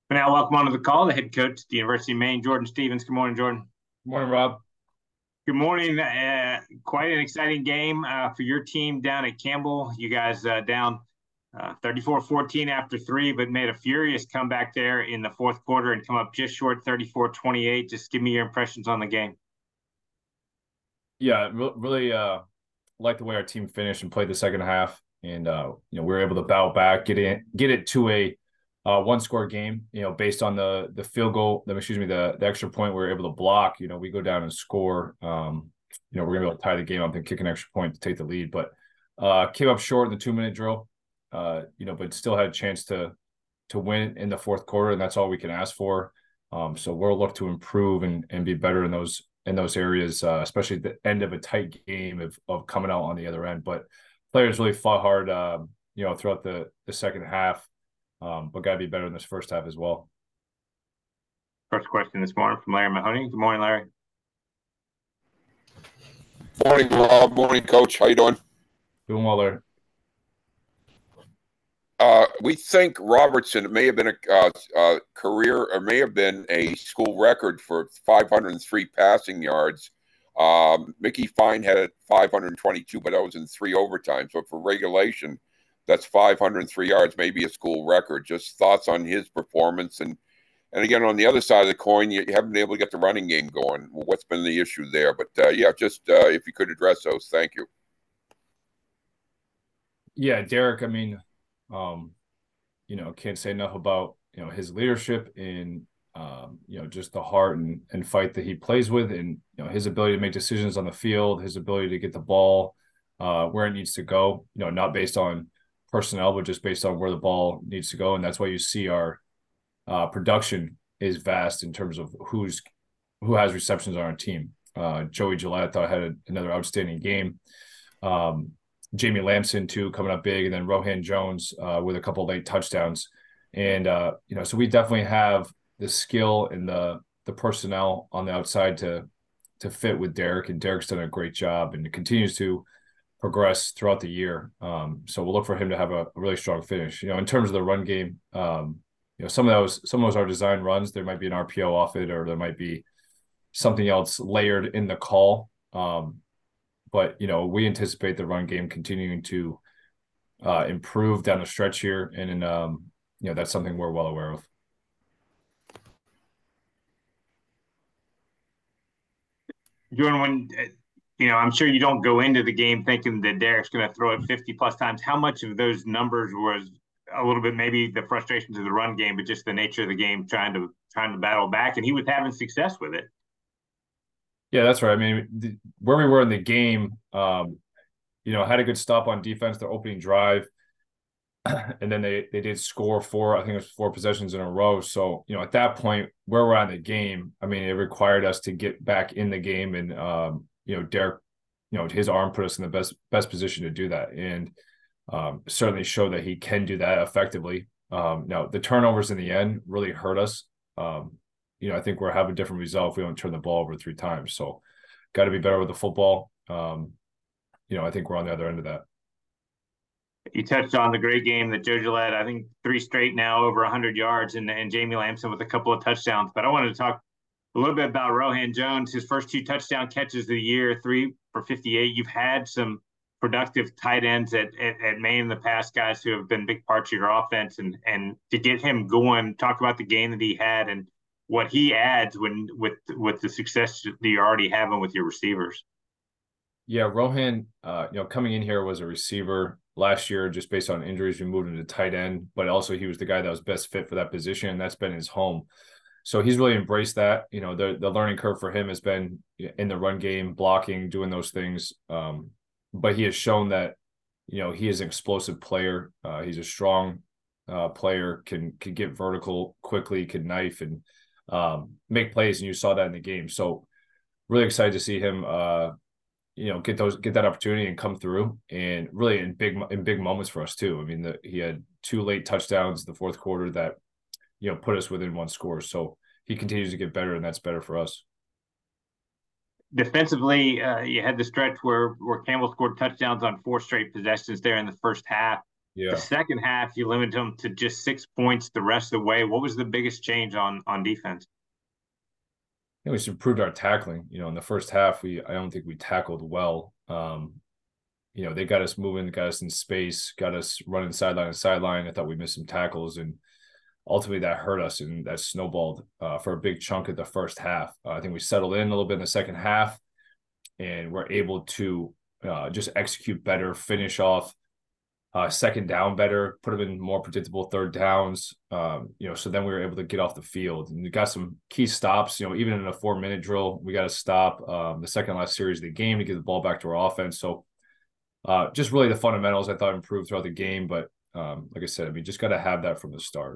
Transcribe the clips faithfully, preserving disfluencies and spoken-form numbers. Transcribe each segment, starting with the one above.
But now, welcome onto the call, the head coach at the University of Maine, Jordan Stevens. Good morning, Jordan. Morning, Rob. Good morning. Uh, quite an exciting game uh, for your team down at Campbell. You guys uh, down uh, thirty-four fourteen after three, but made a furious comeback there in the fourth quarter and come up just short thirty-four twenty-eight. Just give me your impressions on the game. Yeah, re- really uh like the way our team finished and played the second half. And uh, you know, we were able to battle back, get it get it to a uh one score game, you know, based on the the field goal, the excuse me, the the extra point we were able to block. You know, we go down and score. Um, you know, we're gonna be able to tie the game up and kick an extra point to take the lead. But uh came up short in the two minute drill. Uh, you know, but still had a chance to to win in the fourth quarter, and that's all we can ask for. Um, so we'll look to improve and and be better in those in those areas, uh, especially at the end of a tight game of of coming out on the other end. But players really fought hard, um, you know, throughout the the second half, um, but got to be better in this first half as well. First question this morning from Larry Mahoney. Good morning, Larry. Morning, Rob. Morning, Coach. How you doing? Doing well there. Uh, we think Robertson, it may have been a uh, uh, career, or may have been a school record for five hundred three passing yards. Um, Mickey Fine had five hundred twenty-two, but that was in three overtimes. So for regulation, that's five hundred three yards, maybe a school record. Just thoughts on his performance, and and again on the other side of the coin, you haven't been able to get the running game going. What's been the issue there? But uh, yeah, just uh, if you could address those, thank you. Yeah, Derek. I mean, um, you know, can't say enough about you know his leadership in um, you know just the heart and, and fight that he plays with, and you know his ability to make decisions on the field, his ability to get the ball uh, where it needs to go. You know, not based on personnel, but just based on where the ball needs to go, and that's why you see our uh, production is vast in terms of who's who has receptions on our team. Uh, Joey Gillette, I thought, had a, another outstanding game. Um, Jamie Lamson too coming up big, and then Rohan Jones uh, with a couple late touchdowns. And uh, you know, so we definitely have the skill and the the personnel on the outside to to fit with Derek, and Derek's done a great job and continues to progress throughout the year. Um, so we'll look for him to have a, a really strong finish. You know, in terms of the run game, um, you know, some of those some of those are design runs. There might be an R P O off it, or there might be something else layered in the call. Um, but you know, we anticipate the run game continuing to uh, improve down the stretch here, and um, you know that's something we're well aware of. Jordan, when uh, you know, I'm sure you don't go into the game thinking that Derek's going to throw it fifty plus times. How much of those numbers was a little bit maybe the frustrations of the run game, but just the nature of the game trying to trying to battle back, and he was having success with it. Yeah, that's right. I mean, the, where we were in the game, um, you know, had a good stop on defense, their opening drive, and then they they did score four. I think it was four possessions in a row. So you know, at that point, where we're at in the game, I mean, it required us to get back in the game, and um, you know, Derek, you know, his arm put us in the best best position to do that, and um, certainly showed that he can do that effectively. Um, now the turnovers in the end really hurt us. Um, you know, I think we're having a different result if we don't turn the ball over three times. So, got to be better with the football. Um, you know, I think we're on the other end of that. You touched on the great game that Joe Gillette, I think three straight now over one hundred yards, and, and Jamie Lamson with a couple of touchdowns. But I wanted to talk a little bit about Rohan Jones, his first two touchdown catches of the year, three for fifty-eight. You've had some productive tight ends at, at, at Maine in the past, guys who have been big parts of your offense, and and to get him going, talk about the game that he had and what he adds when with with the success that you're already having with your receivers. Yeah, Rohan, uh, you know, coming in here was a receiver last year, just based on injuries. We moved him to tight end, but also he was the guy that was best fit for that position. That's been his home. So he's really embraced that. You know, the the learning curve for him has been in the run game, blocking, doing those things. Um, but he has shown that, you know, he is an explosive player. Uh, he's a strong uh, player, can can get vertical quickly, can knife and um, make plays, and you saw that in the game. So really excited to see him. Uh, you know, get those get that opportunity and come through, and really in big in big moments for us too. I mean, the, he had two late touchdowns in the fourth quarter that you know put us within one score. So he continues to get better, and that's better for us. Defensively, uh, you had the stretch where where Campbell scored touchdowns on four straight possessions there in the first half. The Yeah. second half, you limit them to just six points the rest of the way. What was the biggest change on on defense? I think we just improved our tackling. You know, in the first half, we I don't think we tackled well. Um, you know, they got us moving, got us in space, got us running sideline to sideline. I thought we missed some tackles, and ultimately that hurt us, and that snowballed uh, for a big chunk of the first half. Uh, I think we settled in a little bit in the second half, and we're able to uh, just execute better, finish off uh, second down better, put them in more predictable third downs. Um, you know, so then we were able to get off the field, and we got some key stops. You know, even in a four minute drill, we got to stop um, the second last series of the game to get the ball back to our offense. So uh, just really the fundamentals I thought improved throughout the game. But um, like I said, I mean, just got to have that from the start.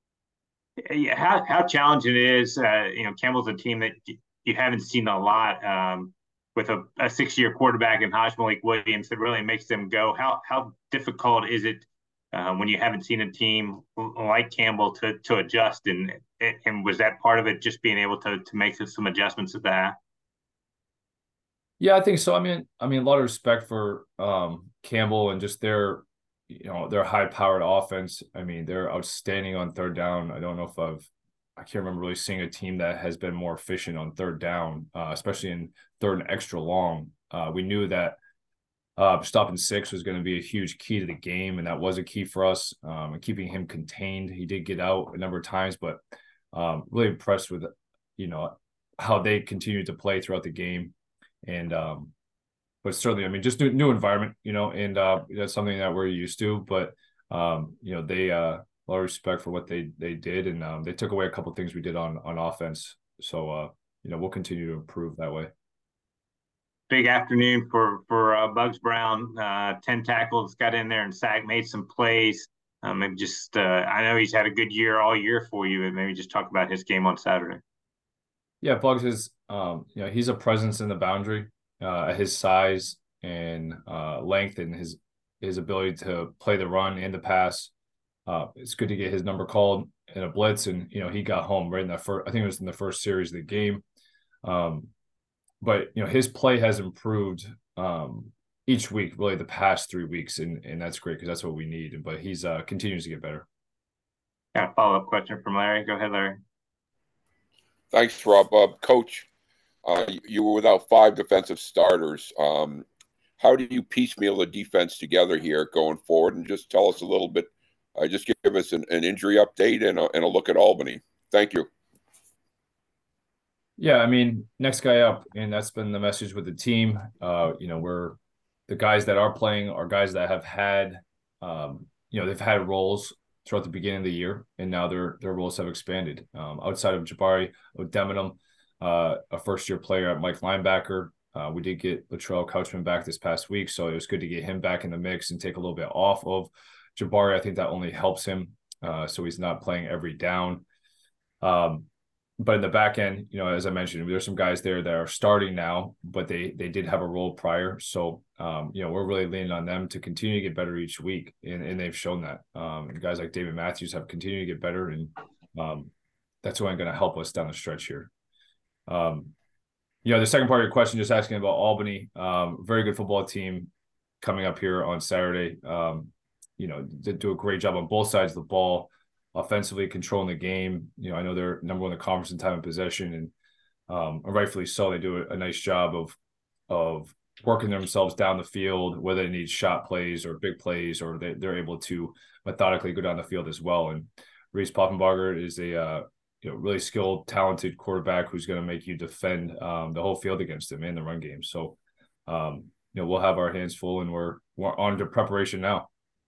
Yeah, how how challenging it is. Uh, you know, Campbell's a team that you haven't seen a lot um, with a, a six year quarterback in Hajj-Malik Williams that really makes them go. How how difficult is it uh, when you haven't seen a team like Campbell to to adjust? And and was that part of it, just being able to to make some adjustments at that? Yeah, I think so. I mean, I mean, a lot of respect for um, Campbell and just their, you know, their high-powered offense. I mean, they're outstanding on third down. I don't know if I've, I can't remember really seeing a team that has been more efficient on third down, uh, especially in third and extra long. Uh, we knew that uh, stopping six was going to be a huge key to the game, and that was a key for us. Um, and keeping him contained, he did get out a number of times, but um, really impressed with, you know, how they continued to play throughout the game. And um, but certainly, I mean, just new, new environment, you know, and uh, that's something that we're used to. But um, you know, they uh, a lot of respect for what they they did, and um, they took away a couple of things we did on on offense. So uh, you know, we'll continue to improve that way. Big afternoon for for uh, Bugs Brown. Uh, Ten tackles, got in there and sacked, made some plays. Um, maybe just uh, I know he's had a good year all year for you, but maybe just talk about his game on Saturday. Yeah, Bugs is, um, you know, he's a presence in the boundary uh, at his size and uh, length and his his ability to play the run and the pass. Uh, it's good to get his number called in a blitz, and you know he got home right in that first. I think it was in the first series of the game. Um, but you know his play has improved um, each week, really the past three weeks, and and that's great because that's what we need. But he's uh, continues to get better. Got a follow up question from Larry. Go ahead, Larry. Thanks, Rob. Uh, Coach, uh, you, you were without five defensive starters. Um, how do you piecemeal the defense together here going forward? And just tell us a little bit. Uh, just give us an, an injury update and a, and a look at Albany. Thank you. Yeah, I mean, next guy up, and that's been the message with the team. Uh, you know, we're the guys that are playing are guys that have had, um, you know, they've had roles throughout the beginning of the year, and now their their roles have expanded. Um, outside of Jabari Odeminum, uh, a first year player at Mike linebacker, uh, we did get Latrell Couchman back this past week, so it was good to get him back in the mix and take a little bit off of Jabari. I think that only helps him, uh, so he's not playing every down. Um, but in the back end, you know, as I mentioned, there's some guys there that are starting now, but they they did have a role prior. So, um, you know, we're really leaning on them to continue to get better each week, and, and they've shown that. Um, and guys like David Matthews have continued to get better, and um, that's only going to help us down the stretch here. Um, you know, the second part of your question, just asking about Albany, um, very good football team coming up here on Saturday. Um, you know, they do a great job on both sides of the ball. Offensively controlling the game. You know, I know they're number one in the conference in time of possession, and um, rightfully so. They do a, a nice job of of working themselves down the field, whether they need shot plays or big plays, or they, they're able to methodically go down the field as well. And Reese Poffenbarger is a uh, you know really skilled, talented quarterback who's going to make you defend um, the whole field against him in the run game. So, um, you know, we'll have our hands full, and we're we're on to preparation now.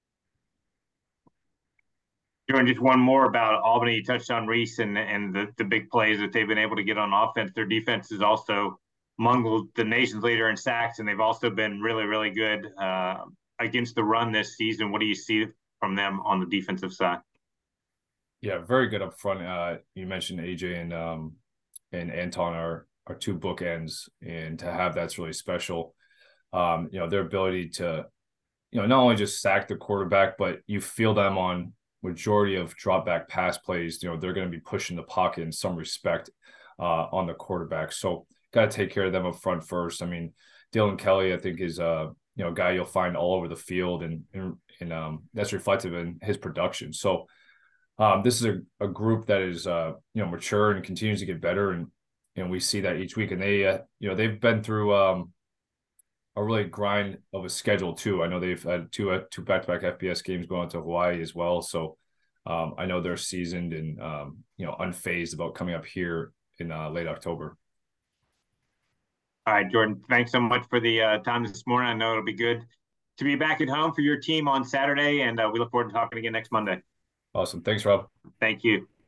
Doing just one more about Albany. You touched on Reese and and the, the big plays that they've been able to get on offense. Their defense is also among the nation's leader in sacks, and they've also been really, really good uh, against the run this season. What do you see from them on the defensive side? Yeah, very good up front. Uh, you mentioned A J and um, and Anton are are two bookends, and to have that's really special. Um, you know, their ability to, you know, not only just sack the quarterback, but you feel them on majority of drop back pass plays. You know, they're going to be pushing the pocket in some respect uh, on the quarterback. So got to take care of them up front first. I mean, Dylan Kelly, I think, is a you know guy you'll find all over the field, and and, and um, that's reflective in his production. So um, this is a, a group that is uh, you know mature and continues to get better, and and we see that each week. And they uh, you know they've been through um, a really grind of a schedule too. I know they've had two uh, two back to back F B S games going to Hawaii as well. So um, I know they're seasoned and um, you know unfazed about coming up here in uh, late October. All right, Jordan, thanks so much for the uh, time this morning. I know it'll be good to be back at home for your team on Saturday, and uh, we look forward to talking again next Monday. Awesome. Thanks, Rob. Thank you.